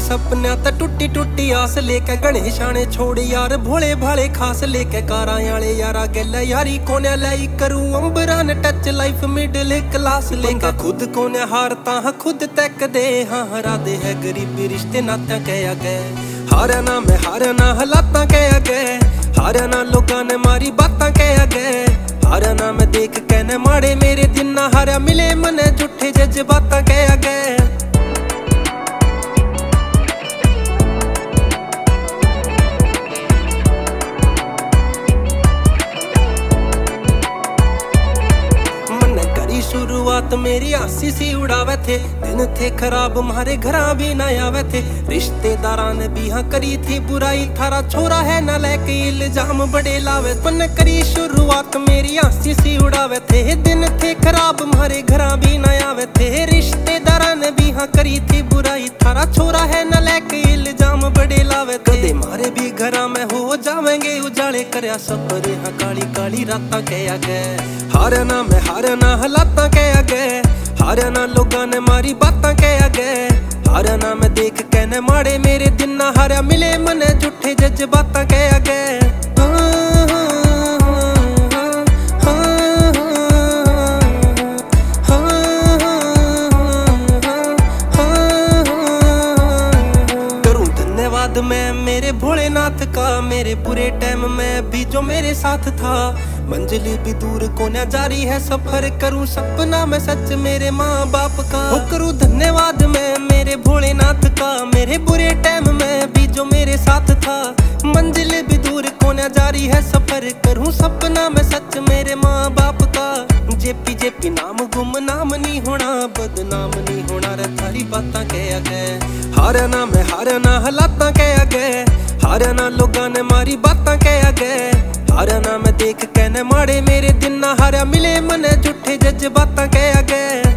सपना तो टुटी टुटी आस लेके गणेश आने छोड़ यार भोले भाले खास लेके कारा आले यारा गल यारी कोने लाई करूं अंबरान टच लाइफ मिडिल क्लास लेके खुद कोने हारता हाँ खुद तक दे हाँ हरा दे है गरीबी रिश्ते नाता कह गए हारा ना मैं हारा ना हालात कह गए हारा ना लोगों ने मारी बातें कह गए हारा ना मैं देख कहने माड़े मेरे दिन ना हारा मिले मने झूठे जज्बात कह गए शुरुआत मेरी आसी सी उड़ावे थे दिन थे खराब मारे घरा भी ना आवे थे रिश्तेदारा ने भी हाँ करी थी बुराई थारा छोरा है ना लेके इल्जाम बड़े लावे पन करी शुरुआत मेरी आसी सी उड़ावे थे दिन थे खराब मारे घरा भी ना आवे थे रिश्तेदारा ने भी हाँ करी थी बुराई थारा छोरा है ना लेके इल्जाम बड़े लावे थे मारे भी घरा में हो जावेंगे उजाले करया सफर हाँ काली काली रात कह गए हारना मैं हारना हालात कह गए हारना लोगों ने मारी बातें कह गए हारना मैं देख कहने माड़े मेरे दिन ना हारा मिले मने झूठे जज्बात कह गए करूं धन्यवाद मैं मेरे भोलेनाथ का मेरे बुरे टाइम में भी जो मेरे साथ था मंजिल भी दूर को न जारी है सफर करूं सपना मैं सच मेरे माँ बाप का हो करूं धन्यवाद मैं मेरे भोलेनाथ का मेरे बुरे टाइम में भी जो मेरे साथ था मंजिल भी दूर को न जारी है सफर करूं सपना मैं सच मेरे माँ बाप का जेपी जेपी नाम गुमनाम नहीं होना बदनाम नहीं होना रे थारी बातें कह गए हारना मैं हारना हालात कह गए हारना लोगों ने मारी बातें कह गए हारना मैं देख कहने माड़े मेरे दिन ना हारा मिले मने झूठे जज्बात कह गए।